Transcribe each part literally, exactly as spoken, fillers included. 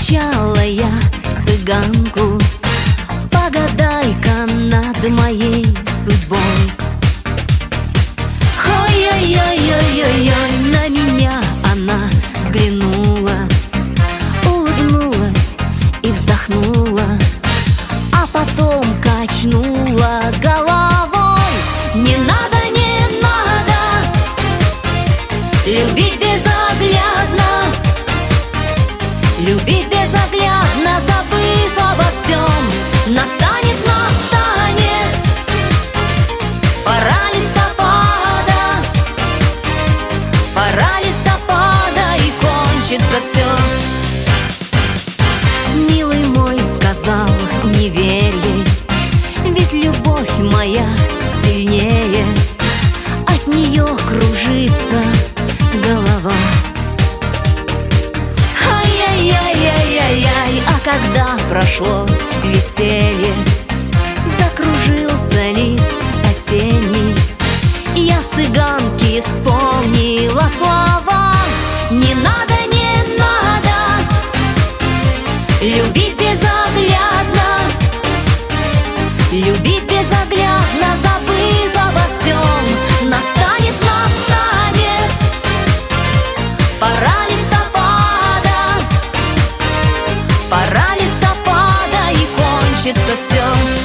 встречала я цыганку, погадай-ка над моей судьбой. Ой-ой-ой-ой-ой, на меня она взглянула, улыбнулась и вздохнула, а потом качнула головой. Не надо, не надо любить безоглядно, любить безоглядно, забыв обо всем. Настанет, настанет пора листопада, пора листопада, и кончится все. Милый мой сказал, не верь ей, ведь любовь моя сильнее, от нее кружится голова. Ай-яй-яй-яй-яй-яй, а когда прошло веселье, закружился лист осенний, я цыганке вспомнила слова. Не надо, не надо любить безоглядно, любить безоглядно, забыв обо всем. Настанет, настанет пора листопада, пора листопада, и кончится все.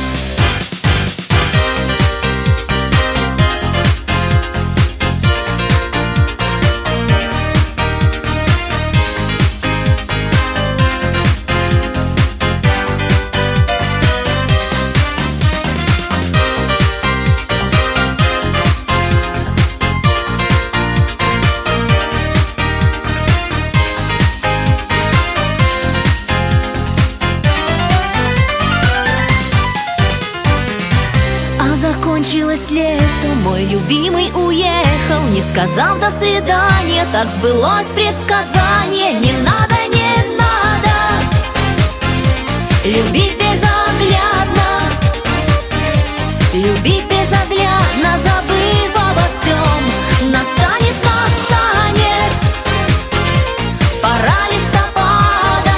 Закончилось лето, мой любимый уехал, не сказав до свидания, так сбылось предсказание. Не надо, не надо любить безоглядно, любить безоглядно, забыв обо всем. Настанет, настанет пора листопада,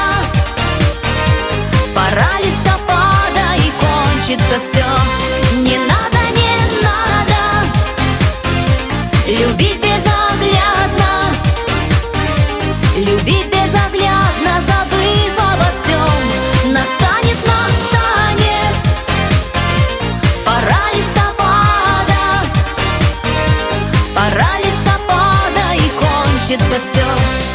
пора листопада, и кончится все. Не надо, не надо любить безоглядно, любить безоглядно, забыв обо всем. Настанет, настанет пора листопада, пора листопада, и кончится все.